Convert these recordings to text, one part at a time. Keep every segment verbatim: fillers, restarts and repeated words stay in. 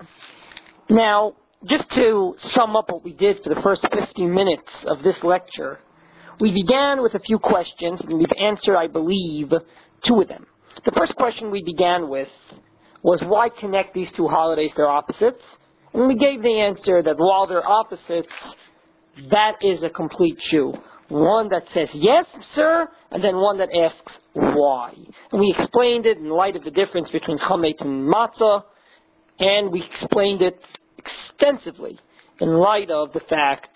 Now, just to sum up what we did for the first fifteen minutes of this lecture, we began with a few questions, and we've answered, I believe, two of them. The first question we began with was why connect these two holidays? They're opposites. And we gave the answer that while they're opposites, that is a complete Jew. One that says, yes, sir, and then one that asks, why? And we explained it in light of the difference between chametz and matzah, and we explained it extensively in light of the fact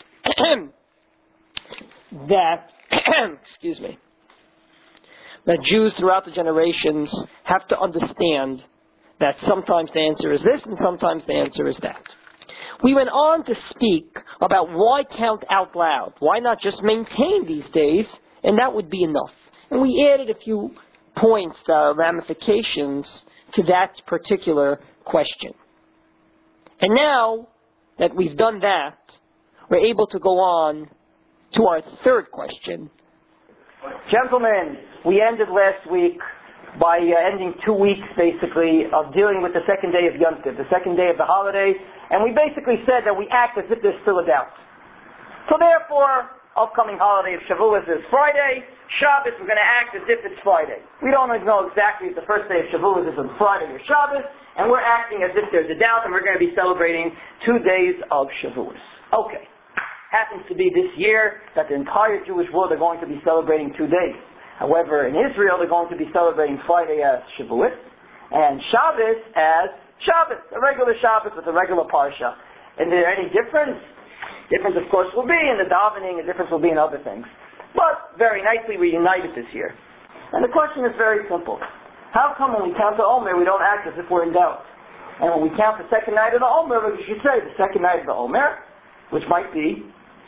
that, excuse me, that Jews throughout the generations have to understand that sometimes the answer is this and sometimes the answer is that. We went on to speak about why count out loud. Why not just maintain these days, and that would be enough. And we added a few points, uh, ramifications to that particular question. And now that we've done that, we're able to go on to our third question. Gentlemen, we ended last week by uh, ending two weeks, basically, of dealing with the second day of Yom Tov, the second day of the holiday, and we basically said that we act as if there's still a doubt. So therefore, upcoming holiday of Shavuos is Friday, Shabbos, we're going to act as if it's Friday. We don't know exactly if the first day of Shavuos is on Friday or Shabbos, and we're acting as if there's a doubt, and we're going to be celebrating two days of Shavuos. Okay. Happens to be this year that the entire Jewish world are going to be celebrating two days. However, in Israel, they're going to be celebrating Friday as Shavuos, and Shabbos as Shabbos, a regular Shabbos with a regular Parsha. Is there any difference? Difference, of course, will be in the davening, a difference will be in other things. But very nicely, we united this year. And the question is very simple. How come when we count the Omer, we don't act as if we're in doubt? And when we count the second night of the Omer, we should say the second night of the Omer, which might be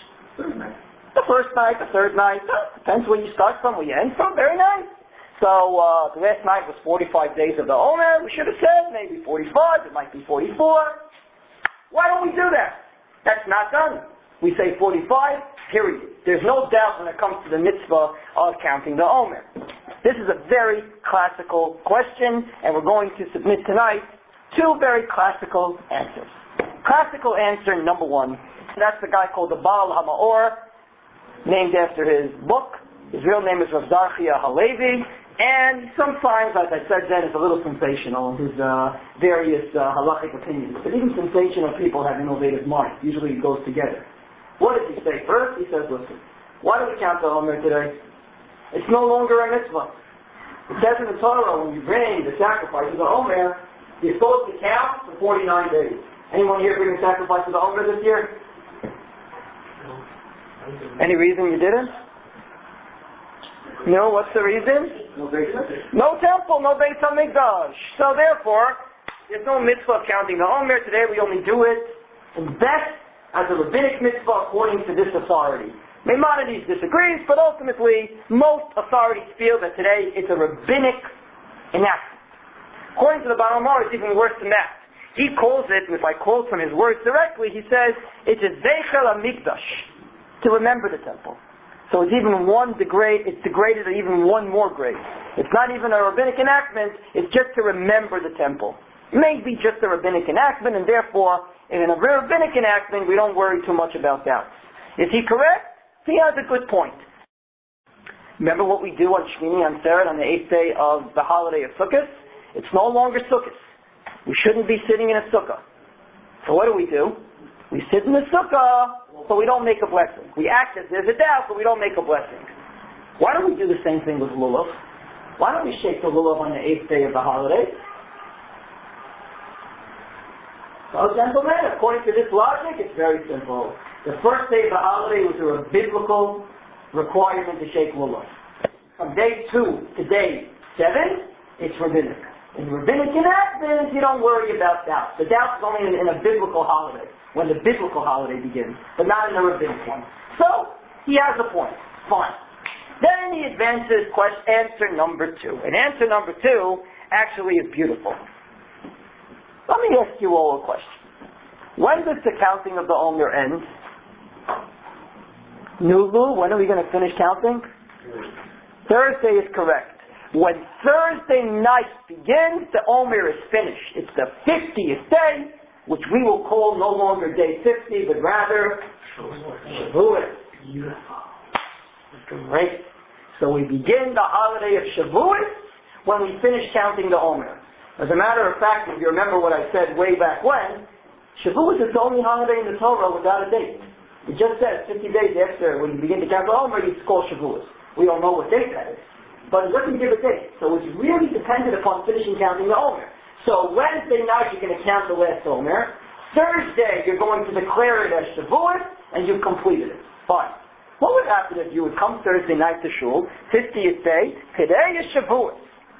the first night, the third night, depends where you start from, where you end from, very nice. So uh, the last night was forty-five days of the Omer, we should have said maybe forty-five, it might be forty-four. Why don't we do that? That's not done. We say forty-five, period. There's no doubt when it comes to the mitzvah of counting the Omer. This is a very classical question, and we're going to submit tonight two very classical answers. Classical answer number one, that's the guy called the Baal HaMaor, named after his book. His real name is Rav Zarchia Halevi, and sometimes, as I said then, it's a little sensational in his uh, various uh, halachic opinions. But even sensational people have innovative minds. Usually it goes together. What does he say? First, he says, listen, why do we count the Omer today? It's no longer a mitzvah. It says in the Torah, when you bring the sacrifice of the Omer, you're supposed to count for forty-nine days. Anyone here bring the sacrifice of the Omer this year? Any reason you didn't? No, what's the reason? No Beis No temple, no Beis HaMikdash. So therefore, there's no mitzvah of counting the Omer. Today we only do it in best as a rabbinic mitzvah according to this authority. Maimonides disagrees, but ultimately most authorities feel that today it's a rabbinic enactment. According to the Baal HaMaor, it's even worse than that. He calls it, if I quote from his words directly, he says, it's a Zeichel HaMikdash, to remember the temple. So it's even one degrade, it's degraded even one more grade. It's not even a rabbinic enactment, it's just to remember the temple. It may be just a rabbinic enactment, and therefore, in a rabbinic enactment, we don't worry too much about that. Is he correct? He has a good point. Remember what we do on Shmini Atzeret, on the eighth day of the holiday of Sukkot? It's no longer Sukkot. We shouldn't be sitting in a sukkah. So what do we do? We sit in the sukkah, but we don't make a blessing. We act as there's a doubt, but we don't make a blessing. Why don't we do the same thing with lulav? Why don't we shake the lulav on the eighth day of the holiday? Well, gentlemen, according to this logic, it's very simple. The first day of the holiday was a biblical requirement to shake lulav. From day two to day seven, it's rabbinic. In rabbinic enactments, you don't worry about doubt. The doubt is only in, in a biblical holiday, when the biblical holiday begins, but not in the rabbinic one. So, he has a point. Fine. Then he advances question, answer number two. And answer number two actually is beautiful. Let me ask you all a question. When does the counting of the Omer end? Nulu, when are we going to finish counting? Thursday is correct. When Thursday night begins, the Omer is finished. It's the fiftieth day, which we will call no longer day fifty, but rather Shavuot. Great. So we begin the holiday of Shavuot when we finish counting the Omer. As a matter of fact, if you remember what I said way back when, Shavuot is the only holiday in the Torah without a date. It just says fifty days after, when you begin to count the Omer, it's called Shavuot. We don't know what date that is. But it doesn't give a date. So it's really dependent upon finishing counting the Omer. So Wednesday night you're going to count the last Omer. Thursday you're going to declare it as Shavuot, and you've completed it. Fine. What would happen if you would come Thursday night to shul, fiftieth day, today is Shavuot.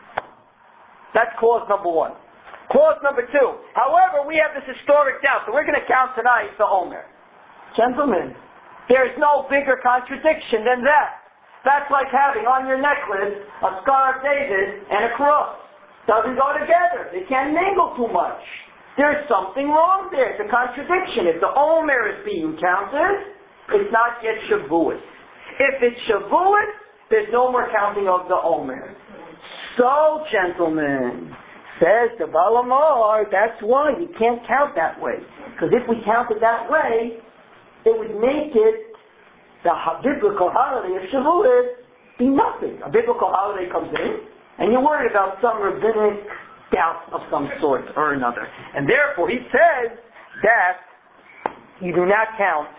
That's clause number one. Clause number two. However, we have this historic doubt, so we're going to count tonight the Omer. Gentlemen, there's no bigger contradiction than that. That's like having on your necklace a Scar of David and a cross. Doesn't go together. They can't mingle too much. There's something wrong there. It's a contradiction. If the Omer is being counted, it's not yet Shavuot. If it's Shavuot, there's no more counting of the Omer. So, gentlemen, says the Baal HaMaor, that's why you can't count that way. Because if we counted that way, it would make it, the biblical holiday of Shavuot, be nothing. A biblical holiday comes in, and you're worried about some rabbinic doubt of some sort or another. And therefore, he says that you do not count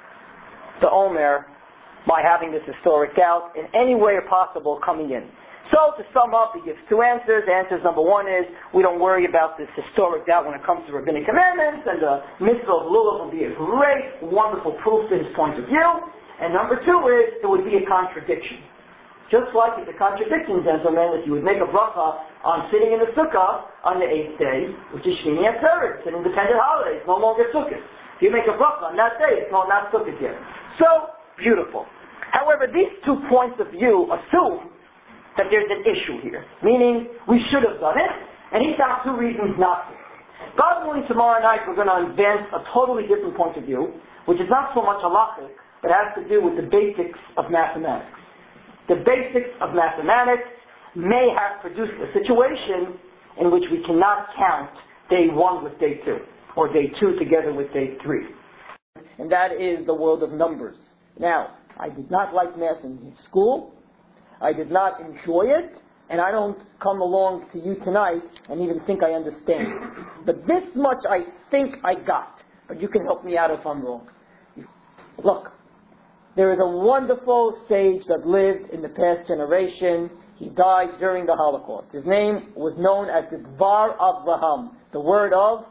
the Omer by having this historic doubt in any way possible coming in. So, to sum up, he gives two answers. Answers number one is, we don't worry about this historic doubt when it comes to rabbinic commandments, and the mitzvah of lulav will be a great, wonderful proof to his point of view. And number two is, it would be a contradiction. Just like it's a contradiction, gentlemen, if you would make a bracha on sitting in the sukkah on the eighth day, which is Shmini Atzeret, it's an independent holiday, it's no longer sukkah. If you make a bracha on that day, it's no, not sukkah yet. So, beautiful. However, these two points of view assume that there's an issue here, meaning we should have done it, and he found two reasons not to. God willing, tomorrow night we're going to advance a totally different point of view, which is not so much halakhic, but has to do with the basics of mathematics. The basics of mathematics may have produced a situation in which we cannot count day one with day two, or day two together with day three. And that is the world of numbers. Now, I did not like math in school, I did not enjoy it, and I don't come along to you tonight and even think I understand it. But this much I think I got, but you can help me out if I'm wrong. Look, there is a wonderful sage that lived in the past generation. He died during the Holocaust. His name was known as the Dvar Avraham, the word of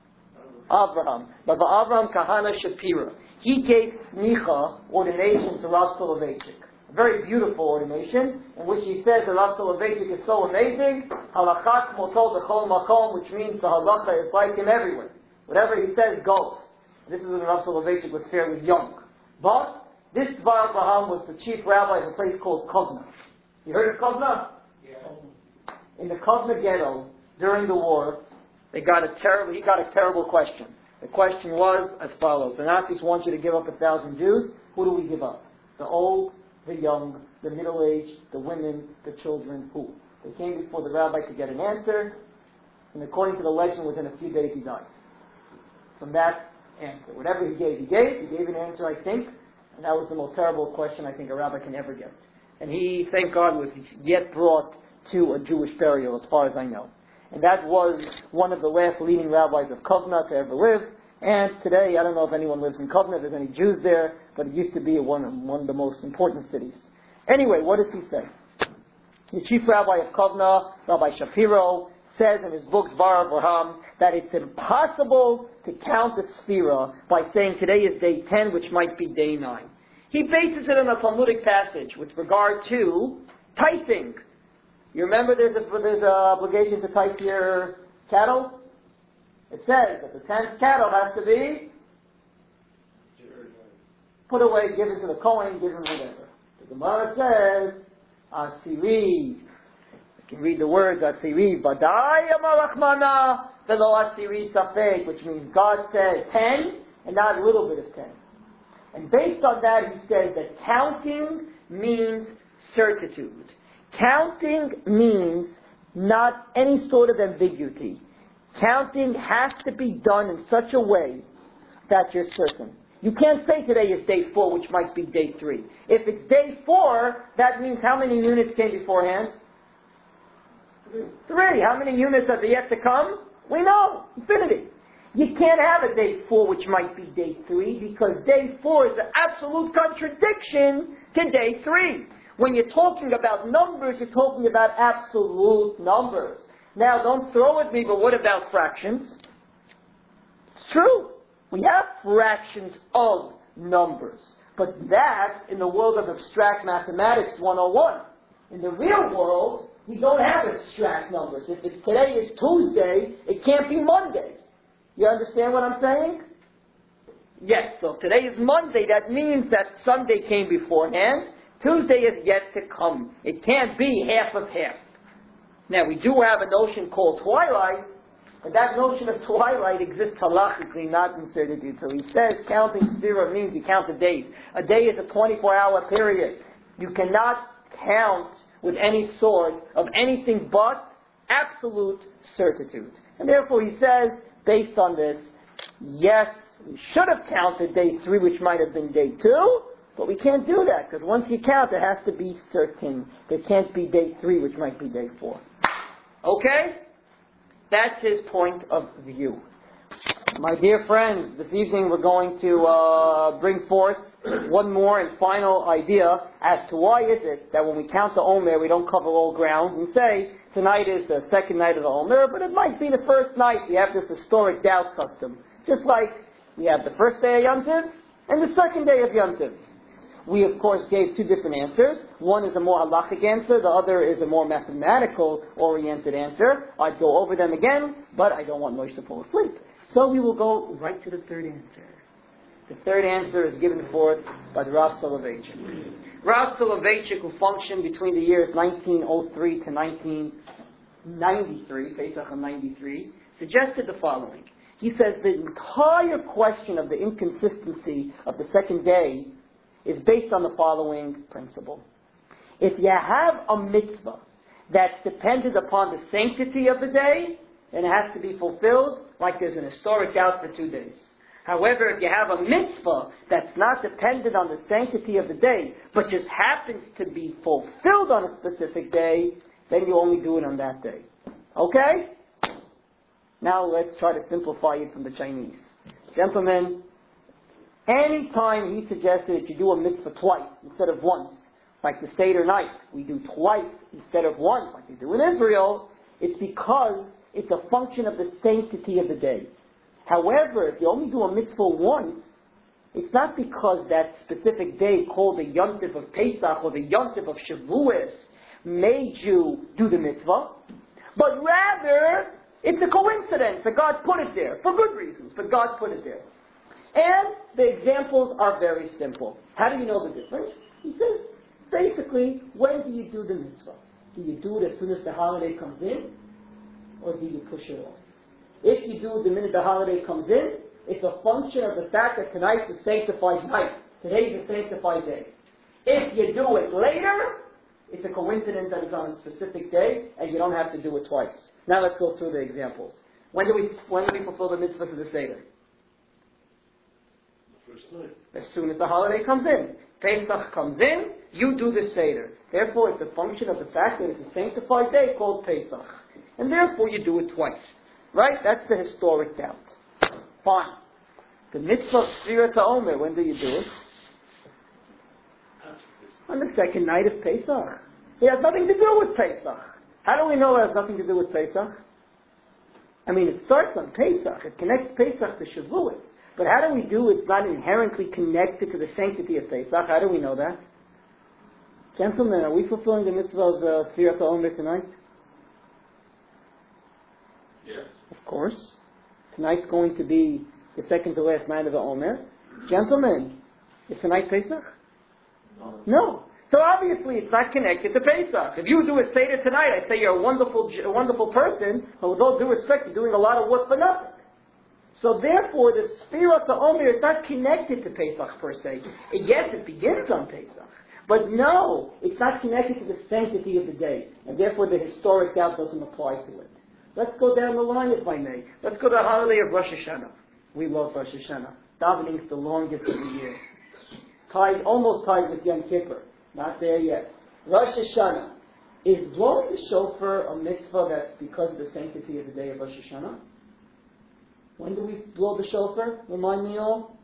Avraham. But Avraham Kahana Shapira. He gave smicha, ordination, to Rav Soloveitchik. A very beautiful ordination, in which he says that Rav Soloveitchik is so amazing, halakha k'motol b'chol makom, which means the halacha is like him everywhere. Whatever he says goes. This is when Rav Soloveitchik was fairly young. But this Dvar Avraham was the chief rabbi of a place called Kovna. You heard of Kovna? Yeah. In the Kovna ghetto, during the war, they got a terrible, he got a terrible question. The question was as follows. The Nazis want you to give up a thousand Jews. Who do we give up? The old, the young, the middle-aged, the women, the children, who? They came before the rabbi to get an answer, and according to the legend, within a few days he died. From that answer. Whatever he gave, he gave. He gave an answer, I think, and that was the most terrible question I think a rabbi can ever get. And he, thank God, was yet brought to a Jewish burial, as far as I know. And that was one of the last leading rabbis of Kovna to ever live. And today, I don't know if anyone lives in Kovna, if there's any Jews there, but it used to be one of, one of the most important cities. Anyway, what does he say? The chief rabbi of Kovna, Rabbi Shapiro, says in his book, Dvar Avraham, that it's impossible to count the Sphira by saying today is day ten, which might be day nine. He bases it on a Talmudic passage with regard to tithing. You remember there's a there's an obligation to tithe your cattle? It says that the tenth cattle has to be put away, given to the Kohen, given whatever. The Gemara says, Asiri. You can read the words, Asiri, Badai Amarachmana, Velo Asiri Safek, which means God said ten, and not a little bit of ten. And based on that, he says that counting means certitude. Counting means not any sort of ambiguity. Counting has to be done in such a way that you're certain. You can't say today is day four, which might be day three. If it's day four, that means how many units came beforehand? Three. Three. How many units are there yet to come? We know. Infinity. You can't have a day four, which might be day three, because day four is an absolute contradiction to day three. When you're talking about numbers, you're talking about absolute numbers. Now, don't throw at me, but what about fractions? It's true. We have fractions of numbers. But that, in the world of abstract mathematics one oh one. In the real world, we don't have abstract numbers. If it's today is Tuesday, it can't be Monday. You understand what I'm saying? Yes, so today is Monday. That means that Sunday came beforehand. Tuesday is yet to come. It can't be half of half. Now, we do have a notion called twilight, but that notion of twilight exists halachically, not in certitude. So he says counting sphira means you count the days. A day is a twenty-four hour period. You cannot count with any sort of anything but absolute certitude. And therefore he says, based on this, yes, we should have counted day three, which might have been day two, but we can't do that, because once you count, it has to be certain. There can't be day three, which might be day four. Okay? That's his point of view. My dear friends, this evening we're going to uh, bring forth one more and final idea as to why is it that when we count the Omer, we don't cover all ground and say, tonight is the second night of the Omer, but it might be the first night. We have this historic doubt custom. Just like we have the first day of Yom Tov and the second day of Yom Tov. We, of course, gave two different answers. One is a more halachic answer. The other is a more mathematical-oriented answer. I'd go over them again, but I don't want Moshe to fall asleep. So we will go right to the third answer. The third answer is given forth by the Rav Soloveitchik. Rav Soloveitchik, who functioned between the years nineteen oh three to nineteen ninety-three, Pesach of ninety-three, suggested the following. He says the entire question of the inconsistency of the second day is based on the following principle. If you have a mitzvah that's dependent upon the sanctity of the day, then it has to be fulfilled like there's an historic doubt for two days. However, if you have a mitzvah that's not dependent on the sanctity of the day, but just happens to be fulfilled on a specific day, then you only do it on that day. Okay? Now let's try to simplify it from the Chinese. Gentlemen, any time he suggested that you do a mitzvah twice instead of once, like the Seder night, we do twice instead of once, like they do in Israel, it's because it's a function of the sanctity of the day. However, if you only do a mitzvah once, it's not because that specific day called the Yom Tov of Pesach or the Yom Tov of Shavuos made you do the mitzvah, but rather it's a coincidence that God put it there, for good reasons, but God put it there. And the examples are very simple. How do you know the difference? He says, basically, when do you do the mitzvah? Do you do it as soon as the holiday comes in, or do you push it off? If you do it the minute the holiday comes in, it's a function of the fact that tonight's a sanctified night. Today's a sanctified day. If you do it later, it's a coincidence that it's on a specific day, and you don't have to do it twice. Now let's go through the examples. When do we when do we fulfill the mitzvah to the Seder? As soon as the holiday comes in. Pesach comes in, you do the Seder. Therefore, it's a function of the fact that it's a sanctified day called Pesach. And therefore, you do it twice. Right? That's the historic doubt. Fine. The mitzvah of Sfirat HaOmer, when do you do it? On the second night of Pesach. It has nothing to do with Pesach. How do we know it has nothing to do with Pesach? I mean, it starts on Pesach. It connects Pesach to Shavuos. But how do we do it? It's not inherently connected to the sanctity of Pesach. How do we know that? Gentlemen, are we fulfilling the mitzvah of uh, Sfirat HaOmer tonight? Yes. Of course. Tonight's going to be the second to last night of the Omer. Gentlemen, is tonight Pesach? No. No. So obviously it's not connected to Pesach. If you do a Seder tonight, I say you're a wonderful, a wonderful person, but with all due respect, you're doing a lot of work for nothing. So therefore, the Sfirat HaOmer is not connected to Pesach per se. Yes, it begins on Pesach. But no, it's not connected to the sanctity of the day. And therefore the historic doubt doesn't apply to it. Let's go down the line, if I may. Let's go to the holiday of Rosh Hashanah. We love Rosh Hashanah. Davening is the longest of the year. Tied, almost tied with Yom Kippur. Not there yet. Rosh Hashanah. Is blowing the shofar a mitzvah that's because of the sanctity of the day of Rosh Hashanah? When do we blow the shofar? Remind me all.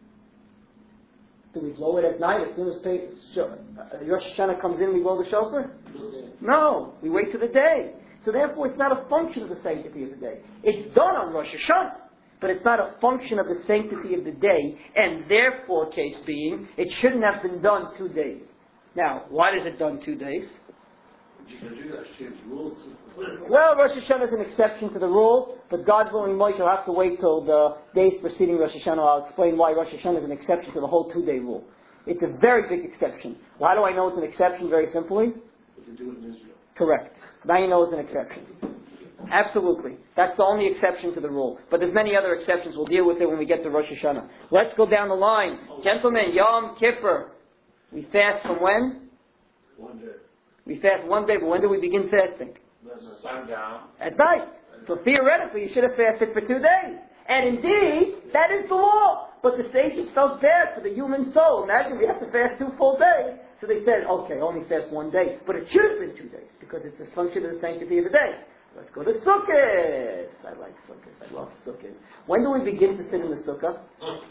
Do we blow it at night as soon as Rosh Hashanah comes in, we blow the shofar? No, we wait till the day. So therefore it's not a function of the sanctity of the day. It's done on Rosh Hashanah, but it's not a function of the sanctity of the day, and therefore, case being, it shouldn't have been done two days. Now, why is it done two days? You can do that, change the rules. Well, Rosh Hashanah is an exception to the rule, but God willing, Moshe will have to wait till the days preceding Rosh Hashanah. I'll explain why Rosh Hashanah is an exception to the whole two-day rule. It's a very big exception. Why do I know it's an exception? Very simply. You can do it in Israel. Correct. Now you know it's an exception. Absolutely. That's the only exception to the rule. But there's many other exceptions. We'll deal with it when we get to Rosh Hashanah. Let's go down the line. Gentlemen, Yom Kippur. We fast from when? One day. We fast one day, but when do we begin fasting? Sundown. At night. So theoretically, you should have fasted for two days. And indeed, that is the law. But the sages felt bad for the human soul. Imagine we have to fast two full days. So they said, okay, only fast one day. But it should have been two days, because it's a function of the sanctity of the day. Let's go to Sukkot. I like Sukkot. I love Sukkot. When do we begin to sit in the Sukkah?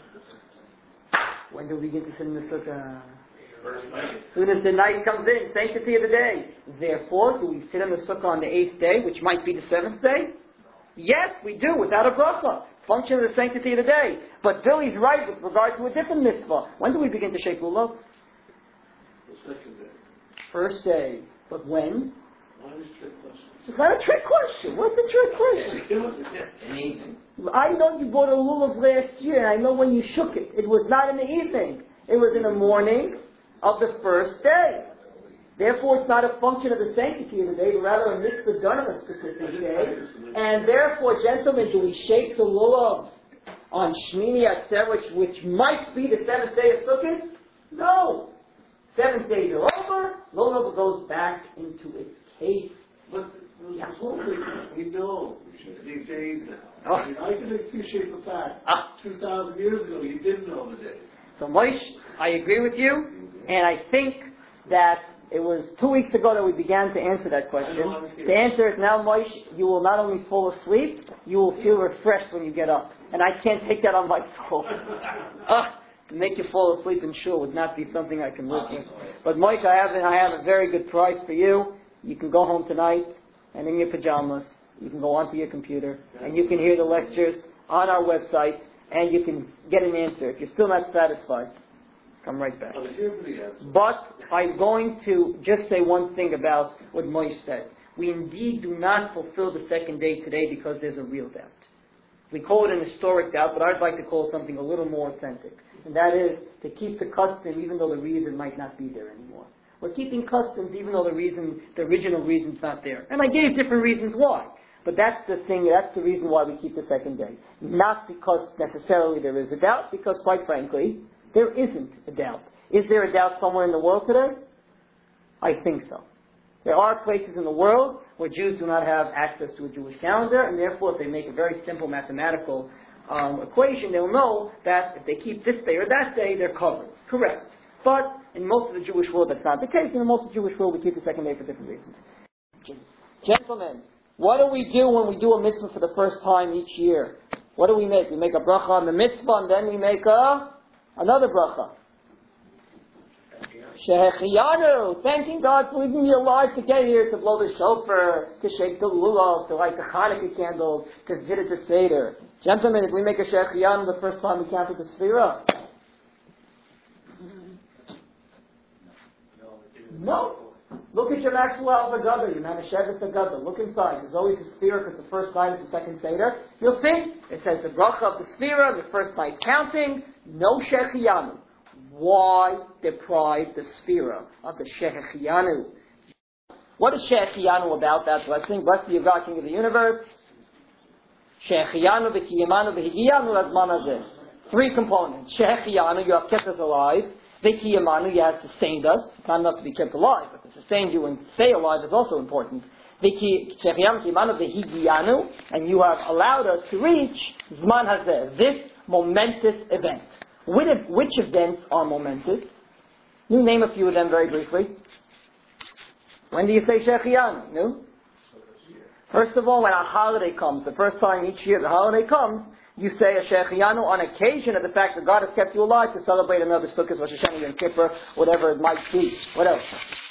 When do we begin to sit in the Sukkah? As soon as the night comes in, sanctity of the day. Therefore, do we sit in the Sukkah on the eighth day, which might be the seventh day? Yes, we do, without a bracha. Function of the sanctity of the day. But Billy's right with regard to a different mitzvah. When do we begin to shake lulav? The second day. First day. But when? Why is trick question? It's not a trick question. What's the trick question? I know you bought a lulav last year, and I know when you shook it. It was not in the evening. It was in the morning of the first day. Therefore, it's not a function of the sanctity of the day, but rather a mitzvah done on a specific day. And therefore, gentlemen, do we shake the lulav on Shmini Atzeret, which, which might be the seventh day of Sukkot? No. Seventh days are over. Lulav goes back into its case. But yeah. We know these days now. Oh. I mean, I can appreciate the fact Ah. two thousand years ago you didn't know the days. So, Moshe, I agree with you, and I think that it was two weeks ago that we began to answer that question. The answer is now, Moshe, you will not only fall asleep, you will feel refreshed when you get up. And I can't take that on my soul. uh, to make you fall asleep in shul would not be something I can live with. But Moshe, I have, I have a very good prize for you. You can go home tonight, and in your pajamas, you can go onto your computer, and you can hear the lectures on our website, and you can get an answer. If you're still not satisfied, come right back. But I'm going to just say one thing about what Moshe said. We indeed do not fulfill the second day today because there's a real doubt. We call it an historic doubt, but I'd like to call it something a little more authentic. And that is to keep the custom even though the reason might not be there anymore. We're keeping customs even though the reason, the original reason's not there. And I gave different reasons why. But that's the thing, that's the reason why we keep the second day. Not because necessarily there is a doubt, because quite frankly, there isn't a doubt. Is there a doubt somewhere in the world today? I think so. There are places in the world where Jews do not have access to a Jewish calendar, and therefore if they make a very simple mathematical um, equation, they'll know that if they keep this day or that day, they're covered. Correct. But in most of the Jewish world, that's not the case. In most of the Jewish world, we keep the second day for different reasons. Gentlemen, what do we do when we do a mitzvah for the first time each year? What do we make? We make a bracha on the mitzvah, and then we make a, another bracha. Shehechiyanu, thanking God for leaving me alive to get here, to blow the shofar, to shake the lulav, to light the Hanukkah candles, to visit the Seder. Gentlemen, if we make a Shehechiyanu the first time we counted the Sefirah? No. Look at your Maxwell al-Bagada, your Manashevet al-Bagada. Look inside. There's always a Sefirah because the first night is the second Seder. You'll see, it says the bracha of the Sefirah, the first night counting, no Shehechiyanu. Why deprive the Sefirah of the Shehechiyanu? What is Shehechiyanu about that blessing? Bless the God, King of the universe. Shehechiyanu v'kiyamanu v'higiyanu l'zman hazeh. Three components. Shehechiyanu, you have kept us alive. V'kiyamanu, you have sustained us. It's not enough to be kept alive, but to sustain you and stay alive is also important. and you have allowed us to reach Zman Hazeh, this momentous event. Which events are momentous? You name a few of them very briefly. When do you say Shechianu? No? First of all, when a holiday comes, the first time each year the holiday comes, you say a Shechianu on occasion of the fact that God has kept you alive to celebrate another Sukkot, Rosh Hashanah, Yom Kippur, whatever it might be. What else?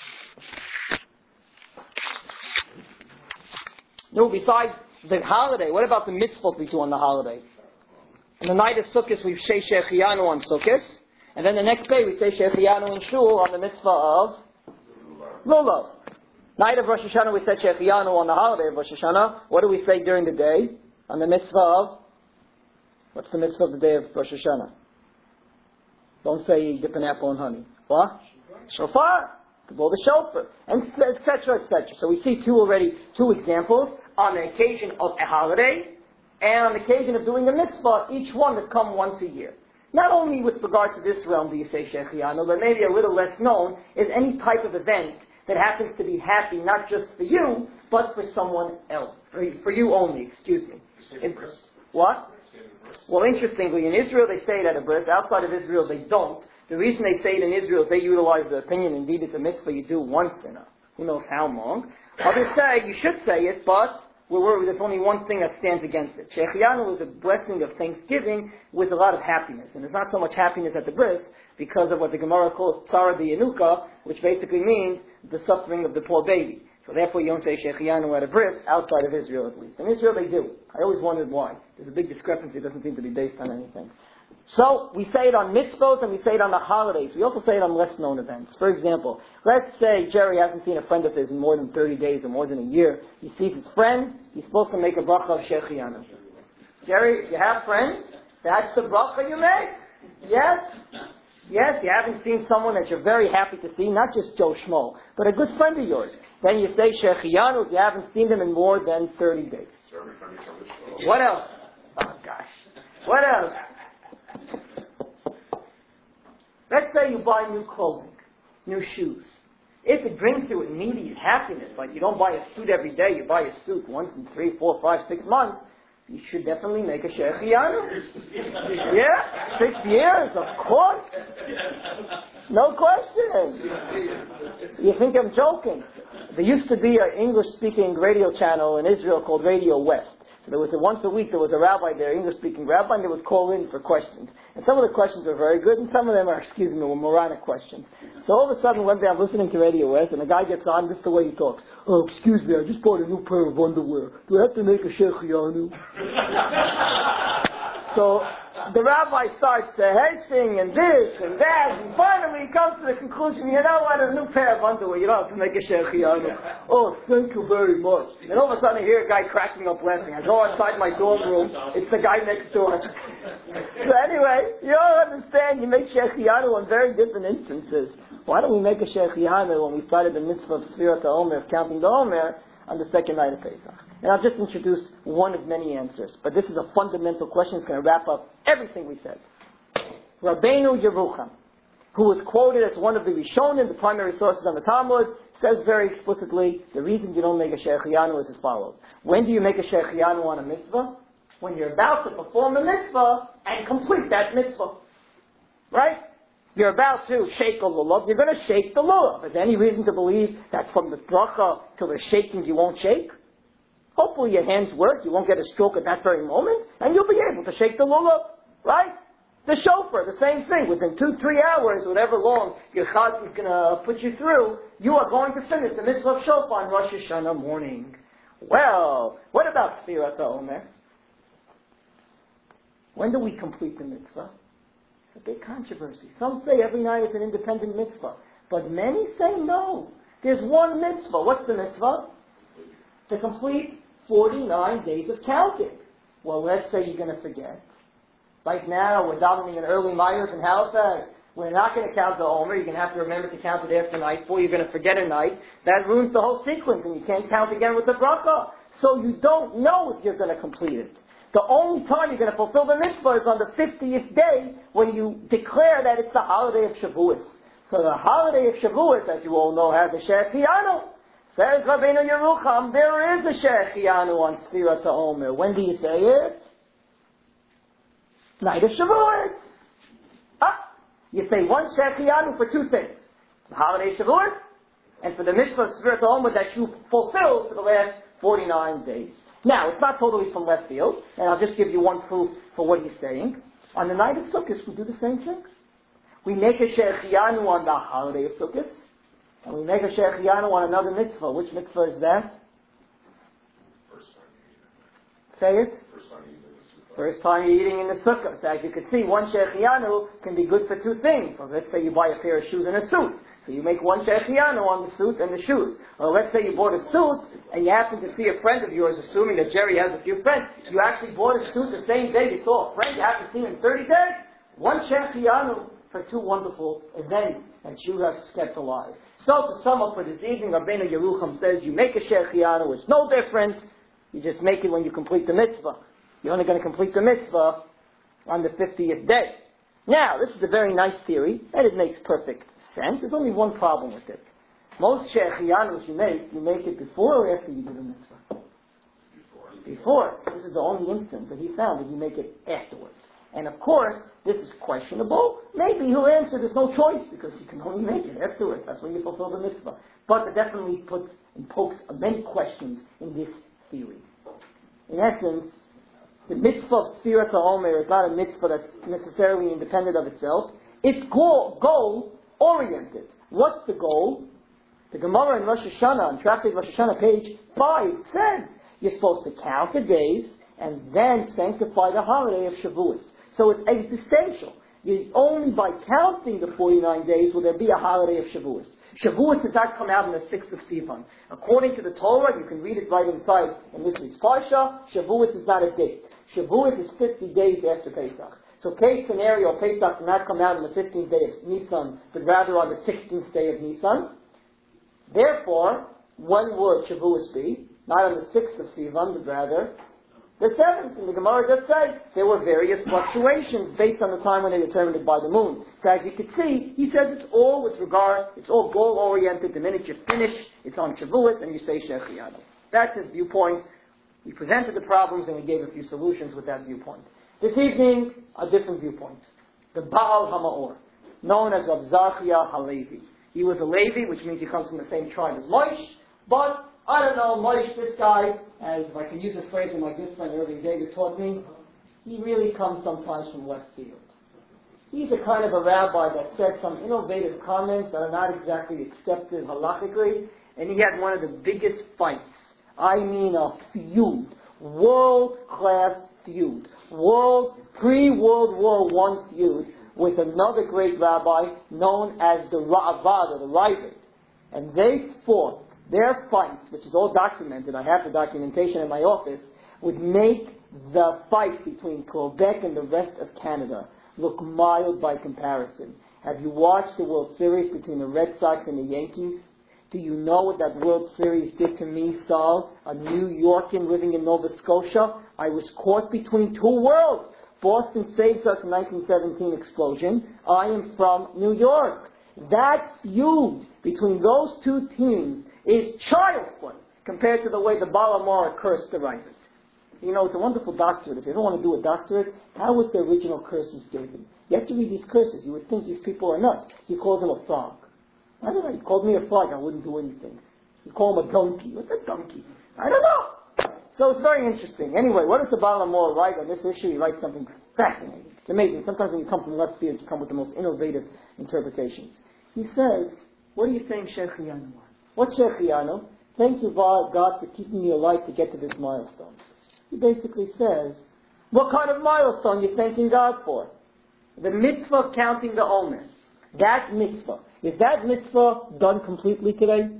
No, besides the holiday, what about the mitzvot we do on the holiday? On the night of Sukkot, we say Shechianu on Sukkot, and then the next day we say Shechianu in Shul on the mitzvah of Lulav. Night of Rosh Hashanah, we said Shechianu on the holiday of Rosh Hashanah. What do we say during the day? On the mitzvah of? What's the mitzvah of the day of Rosh Hashanah? Don't say you dip an apple in honey. What? Shofar. To blow the shofar. And et cetera, et cetera. So we see two already, two examples on the occasion of a holiday and on the occasion of doing a mitzvah, each one that come once a year. Not only with regard to this realm do you say Shechianu, but maybe a little less known is any type of event that happens to be happy not just for you, but for someone else. For, for you only, excuse me. In, what? Well, interestingly, in Israel they say it at a bris. Outside of Israel they don't. The reason they say it in Israel is they utilize the opinion, indeed it's a mitzvah you do once in a, who knows how long. Others say you should say it, but we're worried there's only one thing that stands against it. Shechianu is a blessing of thanksgiving with a lot of happiness. And there's not so much happiness at the bris because of what the Gemara calls Tzara B'Yanuka, which basically means the suffering of the poor baby. So therefore you don't say Shechianu at a bris, outside of Israel at least. In Israel they do. I always wondered why. There's a big discrepancy. It doesn't seem to be based on anything. So we say it on mitzvot and we say it on the holidays. We also say it on less known events. For example, let's say Jerry hasn't seen a friend of his in more than thirty days or more than a year. He sees his friend. He's supposed to make a bracha of Shechianu. Jerry, you have friends? That's the bracha you make? Yes? Yes, you haven't seen someone that you're very happy to see, not just Joe Schmo, but a good friend of yours. Then you say Shechianu if you haven't seen them in more than thirty days. What else? Oh gosh. What else? Let's say you buy new clothing, new shoes. If it brings you immediate happiness, like you don't buy a suit every day, you buy a suit once in three, four, five, six months, you should definitely make a Shechianu. Yeah? Six years, of course. No question. You think I'm joking? There used to be an English-speaking radio channel in Israel called Radio West. So there was a, once a week there was a rabbi there, English-speaking rabbi, and they would call in for questions. And some of the questions were very good, and some of them are, excuse me, were moronic questions. So all of a sudden, one day I'm listening to Radio West, and the guy gets on, this is the way he talks. Oh, excuse me, I just bought a new pair of underwear. Do I have to make a Shechianu? So the rabbi starts uh, hedging and this and that, and finally he comes to the conclusion, you know what, a new pair of underwear, you don't have to make a Shechianu. Oh, thank you very much. And all of a sudden I hear a guy cracking up laughing. I go outside my dorm room, it's the guy next door. So anyway, you all understand, you make Shechianu on very different instances. Why don't we make a Shechianu when we started the mitzvah of Sfirat HaOmer, of counting the Omer, on the second night of Pesach? And I'll just introduce one of many answers. But this is a fundamental question. It's going to wrap up everything we said. Rabbeinu Yerucham, who was quoted as one of the Rishonim, the primary sources on the Talmud, says very explicitly, the reason you don't make a Shechianu is as follows. When do you make a Shechianu on a mitzvah? When you're about to perform a mitzvah and complete that mitzvah. Right? You're about to shake a lulav, you're going to shake the lulav. Is there any reason to believe that from the bracha till the shaking you won't shake? Hopefully your hands work, you won't get a stroke at that very moment, and you'll be able to shake the lulav, right? The shofar, the same thing. Within two, three hours, whatever long your chaz is going to put you through, you are going to finish the mitzvah of shofar on Rosh Hashanah morning. Well, what about Sfirat HaOmer? When do we complete the mitzvah? It's a big controversy. Some say every night is an independent mitzvah, but many say no. There's one mitzvah. What's the mitzvah? To complete forty-nine days of counting. Well, let's say you're going to forget. Right now, we're davening in early Myers in Halifax. We're not going to count the Omer. You're going to have to remember to count it after nightfall. You're going to forget a night. That ruins the whole sequence, and you can't count again with the bracha. So you don't know if you're going to complete it. The only time you're going to fulfill the mitzvah is on the fiftieth day when you declare that it's the holiday of Shavuos. So the holiday of Shavuos, as you all know, has a Shechianu. Says Rabbeinu Yerucham, there is a Shechianu on Sfirat HaOmer. When do you say it? Night of Shavuot. Ah, you say one Shechianu for two things. The holiday Shavuot, and for the mitzvah of Sfirat HaOmer that you fulfilled for the last forty-nine days. Now, it's not totally from left field, and I'll just give you one proof for what he's saying. On the night of Sukkot, we do the same thing. We make a Shechianu on the holiday of Sukkot, and we make a Shechianu on another mitzvah. Which mitzvah is that? Say it. First time you're eating in the sukkah. So as you can see, one Shechianu can be good for two things. So let's say you buy a pair of shoes and a suit. So you make one Shechianu on the suit and the shoes. Or let's say you bought a suit and you happen to see a friend of yours, assuming that Jerry has a few friends. You actually bought a suit the same day you saw a friend you haven't seen in thirty days. One Shechianu for two wonderful events that you have kept alive. So to sum up for this evening, Rabbeinu Yerucham says you make a Shechianu, it's no different. You just make it when you complete the mitzvah. You're only going to complete the mitzvah on the fiftieth day. Now, this is a very nice theory, and it makes perfect sense. There's only one problem with it. Most Shechianus you make, you make it before or after you do the mitzvah? Before. This is the only instance that he found that you make it afterwards. And of course, this is questionable. Maybe he'll answer there's no choice because you can only make it afterwards. That's when you fulfill the mitzvah. But it definitely puts and pokes many questions in this theory. In essence, the mitzvah of Sfirat HaOmer is not a mitzvah that's necessarily independent of itself. It's goal, goal-oriented. What's the goal? The Gemara in Rosh Hashanah, in Tractate Rosh Hashanah, page five, says you're supposed to count the days and then sanctify the holiday of Shavuos. So it's existential. You, only by counting the forty-nine days will there be a holiday of Shavuos. Shavuos does not come out on the sixth of Sivan. According to the Torah, you can read it right inside in this week's Parsha, Shavuos is not a date. Shavuos is fifty days after Pesach. So case scenario, Pesach did not come out on the fifteenth day of Nisan, but rather on the sixteenth day of Nisan. Therefore, when would Shavuos be? Not on the sixth of Sivan, but rather the seventh. And the Gemara just says there were various fluctuations based on the time when they determined it by the moon. So as you can see, he says it's all with regard, it's all goal-oriented. The minute you finish, it's on Shavuot, and you say Shechianu. That's his viewpoint. We presented the problems and we gave a few solutions with that viewpoint. This evening, a different viewpoint. The Baal HaMaor, known as Rav Zachia HaLevi. He was a Levi, which means he comes from the same tribe as Moshe, but I don't know, Moshe, this guy, as if I can use a phrase like this friend Irving David taught me, he really comes sometimes from left field. He's a kind of a rabbi that said some innovative comments that are not exactly accepted halakhically, and he had one of the biggest fights. I mean a feud, world-class feud, world, pre-World War One feud with another great rabbi known as the Ra'avad, or the Raavad. And they fought. Their fights, which is all documented, I have the documentation in my office, would make the fight between Quebec and the rest of Canada look mild by comparison. Have you watched the World Series between the Red Sox and the Yankees? Do you know what that World Series did to me, Saul, a New Yorkan living in Nova Scotia? I was caught between two worlds. Boston saves us in nineteen seventeen explosion. I am from New York. That feud between those two teams is child's play compared to the way the Baal HaMaor cursed the Raavad. You know, it's a wonderful doctorate. If you don't want to do a doctorate, how was the original curses given? You have to read these curses. You would think these people are nuts. He calls him a frog. I don't know. He called me a frog. I wouldn't do anything. You call him a donkey. What's a donkey? I don't know. So it's very interesting. Anyway, what does the Baal HaMaor write on this issue? He writes something fascinating. It's amazing. Sometimes when you come from left field, you come with the most innovative interpretations. He says, what are you saying Shechianu? What's Shechianu? Thank you, God, for keeping me alive to get to this milestone. He basically says, what kind of milestone are you thanking God for? The mitzvah of counting the Omer. That mitzvah. Is that mitzvah done completely today?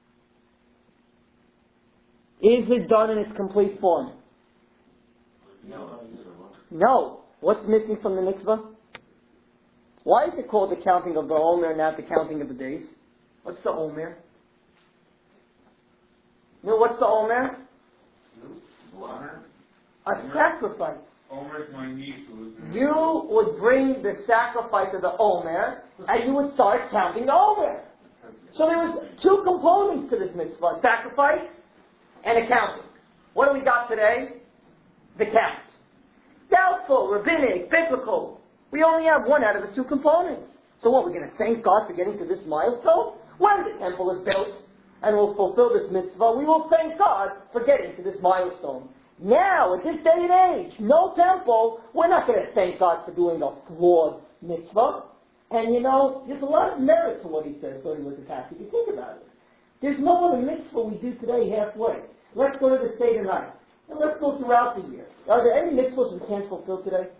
Is it done in its complete form? No. No. What's missing from the mitzvah? Why is it called the counting of the Omer, not the counting of the days? What's the Omer? You know what's the Omer? Honor. A sacrifice. Omer is my niece. You would bring the sacrifice of the Omer, and you would start counting the Omer. So there was two components to this mitzvah, sacrifice and accounting. What do we got today? The count. Doubtful, rabbinic, biblical. We only have one out of the two components. So what, we're going to thank God for getting to this milestone? When the temple is built and we'll fulfill this mitzvah, we will thank God for getting to this milestone. Now, at this day and age, no temple, we're not going to thank God for doing a flawed mitzvah. And you know, there's a lot of merit to what he says, so he was attacked. If you think about it. There's no other mitzvah we do today halfway. Let's go to the Seder night. And let's go throughout the year. Are there any mitzvahs we can't fulfill today?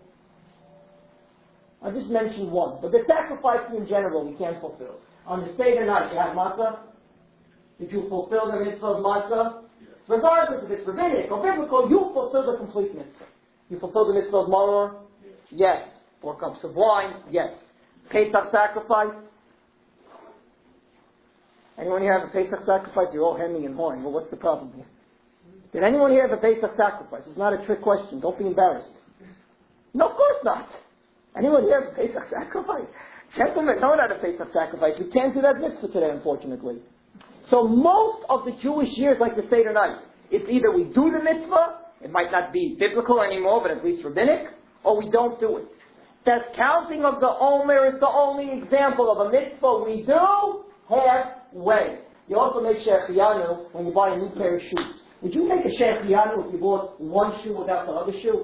I just mentioned one. But the sacrifices in general we can't fulfill. On the Seder night, you have matzah. Did you fulfill the mitzvah of matzah? Yes. Regardless if it's rabbinic or biblical, you fulfill the complete mitzvah. You fulfill the mitzvah of maror? Yes. yes. Four cups of wine? Yes. Pesach sacrifice? Anyone here have a Pesach sacrifice? You're all hemming and hawing. Well, what's the problem here? Did anyone here have a Pesach sacrifice? It's not a trick question. Don't be embarrassed. No, of course not. Anyone here have a Pesach sacrifice? Gentlemen, no, not a Pesach sacrifice. We can't do that mitzvah today, unfortunately. So most of the Jewish years, like the Seder night, it's either we do the mitzvah, it might not be biblical anymore, but at least rabbinic, or we don't do it. That counting of the Omer is the only example of a mitzvah we do halfway. You also make shehecheyanu when you buy a new pair of shoes. Would you make a shehecheyanu if you bought one shoe without the other shoe?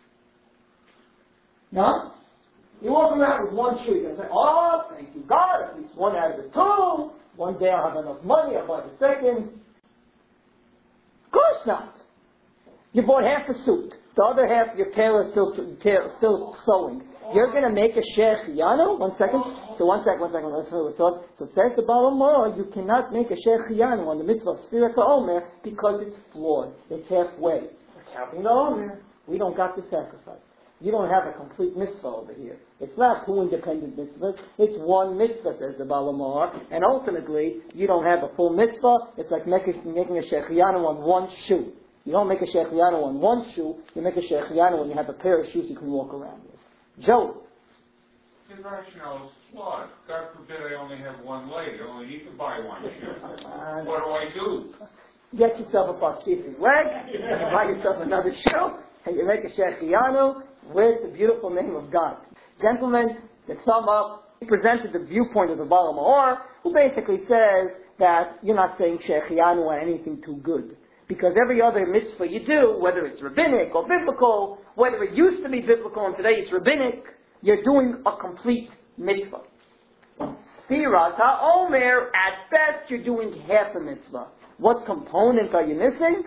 No? You walk around with one shoe. You're going to say, oh, thank you God, at least one out of the two. One day I'll have enough money, I'll buy the second. Of course not. You bought half a suit. The other half, your tailor is still, tail, still sewing. You're going to make a shehecheyanu? One second. So one second, one second. Let's finish the thought. So says the Baal HaMaor, you cannot make a shehecheyanu on the mitzvah of Sfirat HaOmer because it's flawed. It's halfway. We're counting the Omer. We don't got the sacrifice. You don't have a complete mitzvah over here. It's not two independent mitzvahs. It's one mitzvah, says the Baal HaMaor. And ultimately, you don't have a full mitzvah. It's like making, making a shehecheyanu on one shoe. You don't make a shehecheyanu on one shoe. You make a shehecheyanu when you have a pair of shoes you can walk around with. Joe. The rationale is flawed. God forbid I only have one leg. I only need to buy one shoe. Uh, what do I do? Get yourself a prosthetic leg, and buy yourself another shoe, and you make a shehecheyanu with the beautiful name of God. Gentlemen, to sum up, he presented the viewpoint of the Baal HaMaor, who basically says that you're not saying shehecheyanu on anything too good. Because every other mitzvah you do, whether it's rabbinic or biblical, whether it used to be biblical and today it's rabbinic, you're doing a complete mitzvah. Sfirat HaOmer, at best you're doing half a mitzvah. What component are you missing?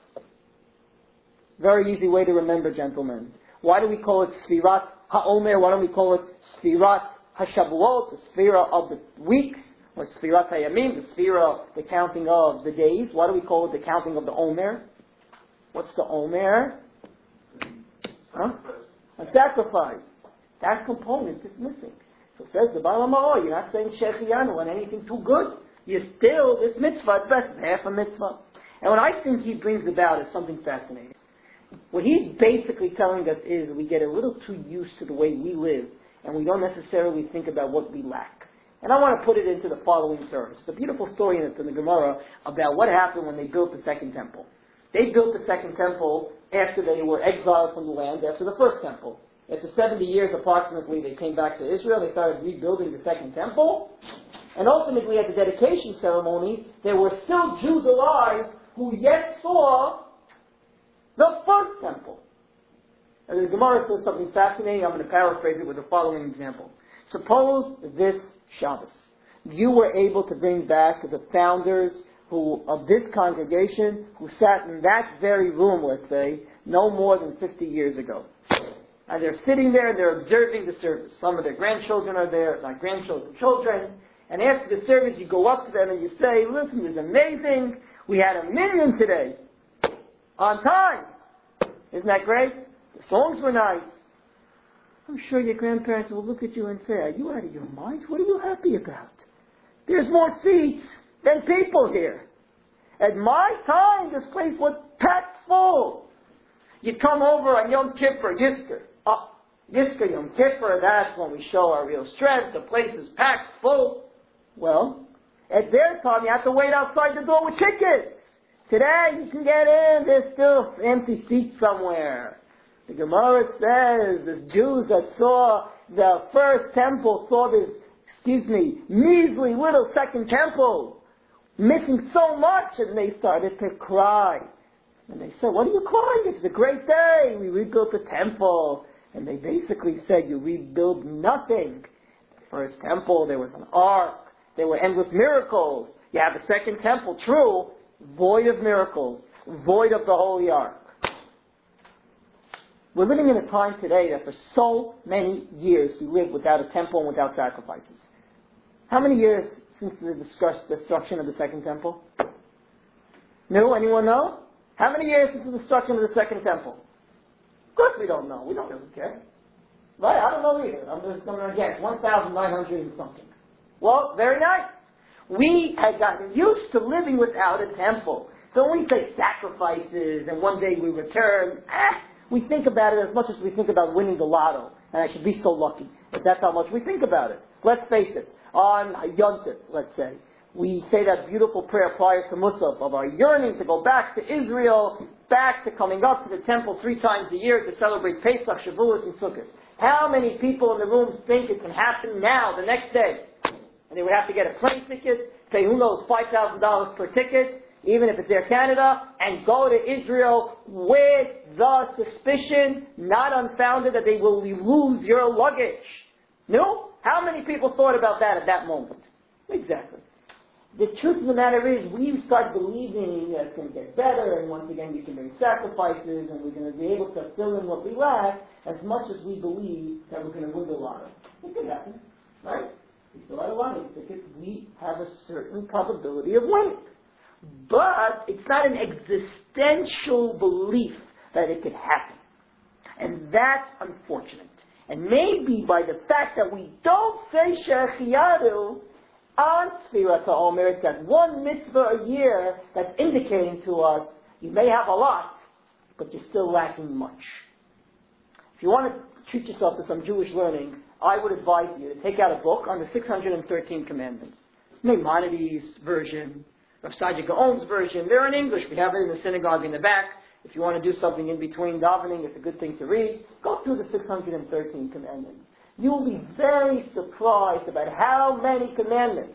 Very easy way to remember, gentlemen. Why do we call it Sfirat HaOmer? Why don't we call it Sfirat HaShavuot, the Sphira of the weeks? Or Sfirat HaYamim, the Sphira, the counting of the days. Why do we call it the counting of the Omer? What's the Omer? Huh? A sacrifice. That component is missing. So says the Baal HaMaor, you're not saying shehecheyanu on anything too good. You're still, this mitzvah, it's best half a mitzvah. And what I think he brings about is something fascinating. What he's basically telling us is we get a little too used to the way we live, and we don't necessarily think about what we lack. And I want to put it into the following terms. It's a beautiful story in the Gemara about what happened when they built the second temple. They built the second temple after they were exiled from the land after the first temple. After seventy years approximately, they came back to Israel. They started rebuilding the second temple. And ultimately, at the dedication ceremony, there were still Jews alive who yet saw the first temple. And the Gemara says something fascinating. I'm going to paraphrase it with the following example. Suppose this Shabbos, you were able to bring back the founders who of this congregation who sat in that very room, let's say, no more than fifty years ago. And they're sitting there and they're observing the service. Some of their grandchildren are there, not grandchildren, children. And after the service, you go up to them and you say, listen, it was amazing. We had a million today. On time. Isn't that great? The songs were nice. I'm sure your grandparents will look at you and say, are you out of your minds? What are you happy about? There's more seats than people here. At my time, this place was packed full. You come over on Yom Kippur, Yizkor. Oh, Yizkor, Yom Kippur, that's when we show our real strength. The place is packed full. Well, At their time, you have to wait outside the door with tickets. Today, you can get in. There's still empty seats somewhere. The Gemara says, the Jews that saw the first temple saw this, excuse me, measly little second temple, missing so much, and they started to cry. And they said, what are you crying? It's a great day. We rebuilt the temple. And they basically said, you rebuild nothing. The first temple, there was an ark. There were endless miracles. You have a second temple, true, void of miracles, void of the Holy Ark. We're living in a time today that for so many years we live without a temple and without sacrifices. How many years since the destruction of the second temple? No? Anyone know? How many years since the destruction of the second temple? Of course we don't know. We don't really care. Right? I don't know either. I'm just going to guess. one thousand nine hundred and something. Well, very nice. We had gotten used to living without a temple. So when we say sacrifices and one day we return, eh, we think about it as much as we think about winning the lotto. And I should be so lucky. But that's how much we think about it. Let's face it. On Yom Tov, let's say, we say that beautiful prayer prior to Musaf of our yearning to go back to Israel, back to coming up to the temple three times a year to celebrate Pesach, Shavuot, and Sukkot. How many people in the room think it can happen now, the next day? And they would have to get a plane ticket, pay who knows five thousand dollars per ticket, even if it's Air Canada, and go to Israel with the suspicion, not unfounded, that they will lose your luggage. No? How many people thought about that at that moment? Exactly. The truth of the matter is, we start believing that it's going to get better, and once again we can make sacrifices, and we're going to be able to fill in what we lack, as much as we believe that we're going to win the lottery. It could happen, right? If you fill out a lottery ticket, we have a certain probability of winning. But it's not an existential belief that it could happen. And that's unfortunate. And maybe by the fact that we don't say Shechianu on Sfirat HaOmer, it's that one mitzvah a year that's indicating to us, you may have a lot, but you're still lacking much. If you want to treat yourself to some Jewish learning, I would advise you to take out a book on the six hundred thirteen commandments. Maimonides' version, Rav Saadia Gaon's version. They're in English. We have it in the synagogue in the back. If you want to do something in between davening, it's a good thing to read. Go through the six hundred thirteen commandments. You'll be very surprised about how many commandments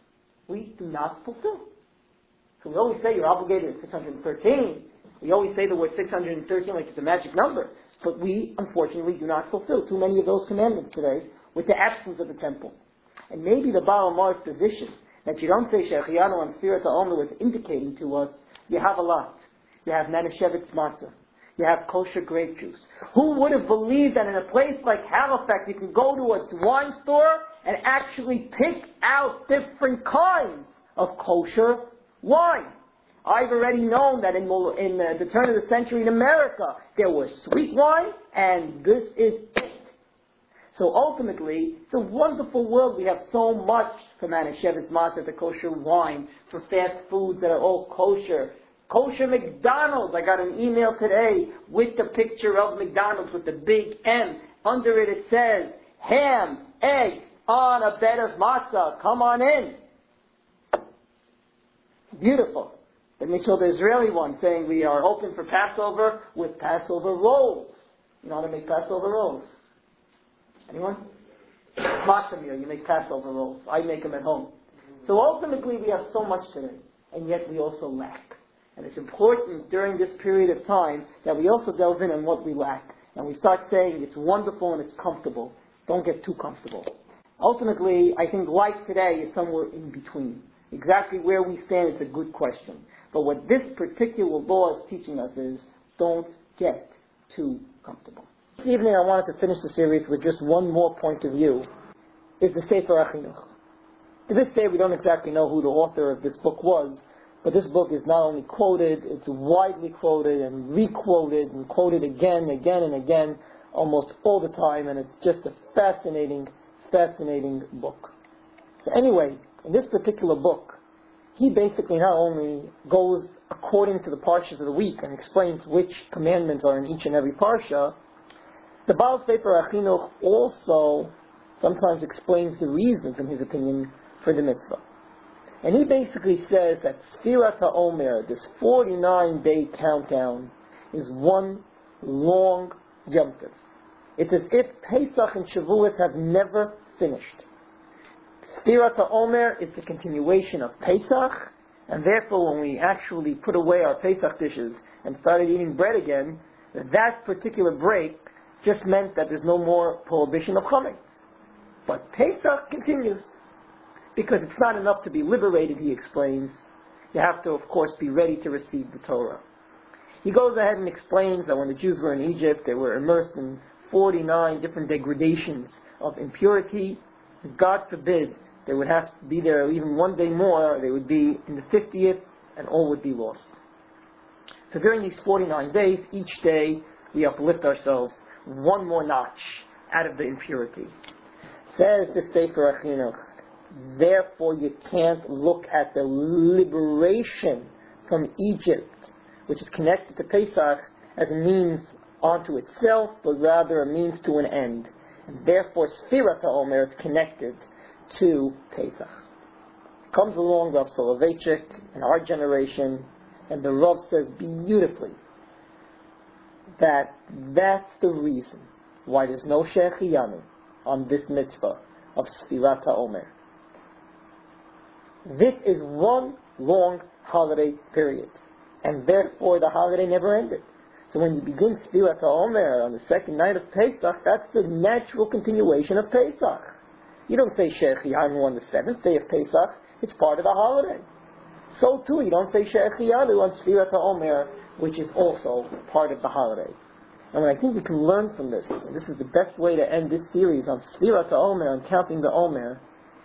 we do not fulfill. So we always say you're obligated at six hundred thirteen. We always say the word six hundred thirteen like it's a magic number. But we, unfortunately, do not fulfill too many of those commandments today with the absence of the temple. And maybe the Baal Amar's position that you don't say Shechianu on Sfirat HaOmer was indicating to us, you have a lot. You have Manischewitz matzah. You have kosher grape juice. Who would have believed that in a place like Halifax you can go to a wine store and actually pick out different kinds of kosher wine? I've already known that in, in uh, the turn of the century in America there was sweet wine, and this is it. So ultimately, it's a wonderful world. We have so much for Manischewitz matzah, the kosher wine, for fast foods that are all kosher. Kosher McDonald's. I got an email today with the picture of McDonald's with the big M. Under it it says, ham, eggs on a bed of matzah. Come on in. Beautiful. Then they showed the Israeli one saying we are open for Passover with Passover rolls. You know how to make Passover rolls? Anyone? Matzah meal, you make Passover rolls. I make them at home. So ultimately we have so much today, and yet we also lack. And it's important during this period of time that we also delve in on what we lack. And we start saying it's wonderful and it's comfortable. Don't get too comfortable. Ultimately, I think life today is somewhere in between. Exactly where we stand is a good question. But what this particular law is teaching us is, don't get too comfortable. This evening I wanted to finish the series with just one more point of view, is the Sefer HaChinuch. To this day we don't exactly know who the author of this book was, but this book is not only quoted, it's widely quoted and re-quoted and quoted again, again and again, almost all the time, and it's just a fascinating, fascinating book. So anyway, in this particular book, he basically not only goes according to the parshas of the week and explains which commandments are in each and every parsha, the Baal Sefer HaChinuch also sometimes explains the reasons, in his opinion, for the mitzvah. And he basically says that Sfirat HaOmer, this forty-nine day countdown, is one long Yom Tov. It's as if Pesach and Shavuos have never finished. Sfirat HaOmer is the continuation of Pesach, and therefore when we actually put away our Pesach dishes and started eating bread again, that particular break just meant that there's no more prohibition of chametz. But Pesach continues, because it's not enough to be liberated, he explains. You have to, of course, be ready to receive the Torah. He goes ahead and explains that when the Jews were in Egypt, they were immersed in forty-nine different degradations of impurity. God forbid they would have to be there even one day more, they would be in the fiftieth, and all would be lost. So during these forty-nine days, each day we uplift ourselves one more notch out of the impurity. Says the Sefer HaChinuch, therefore you can't look at the liberation from Egypt, which is connected to Pesach, as a means onto itself, but rather a means to an end. And therefore Sfirat HaOmer is connected to Pesach. Comes along Rav Soloveitchik in our generation, and the Rav says beautifully that that's the reason why there's no Shehecheyanu on this mitzvah of Sfirat HaOmer. This is one long holiday period, and therefore the holiday never ended. So when you begin Sfirat HaOmer on the second night of Pesach, that's the natural continuation of Pesach. You don't say Shehecheyanu on the seventh day of Pesach, it's part of the holiday. So too, you don't say Shehecheyanu on Sfirat HaOmer, which is also part of the holiday. And what I think we can learn from this, and this is the best way to end this series on Sfirat HaOmer, on counting the Omer,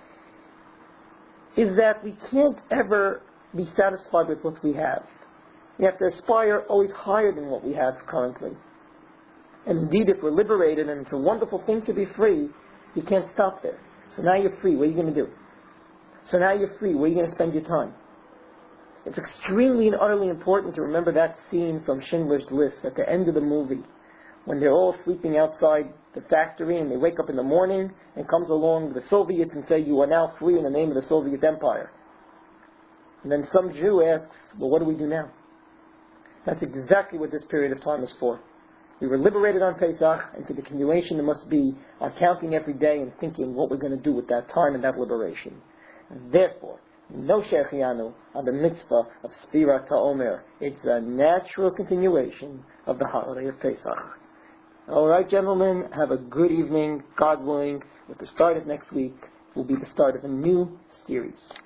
is that we can't ever be satisfied with what we have. We have to aspire always higher than what we have currently. And indeed, if we're liberated, and it's a wonderful thing to be free, you can't stop there. So now you're free, what are you going to do? So now you're free, where are you going to spend your time? It's extremely and utterly important to remember that scene from Schindler's List at the end of the movie, when they're all sleeping outside the factory and they wake up in the morning and comes along the Soviets and say, you are now free in the name of the Soviet Empire. And then some Jew asks, well, what do we do now? That's exactly what this period of time is for. We were liberated on Pesach, and to the continuation there must be our counting every day and thinking what we're going to do with that time and that liberation. And therefore, no Shehecheyanu on the mitzvah of Sfirat HaOmer. It's a natural continuation of the holiday of Pesach. All right, gentlemen, have a good evening. God willing, with the start of next week will be the start of a new series.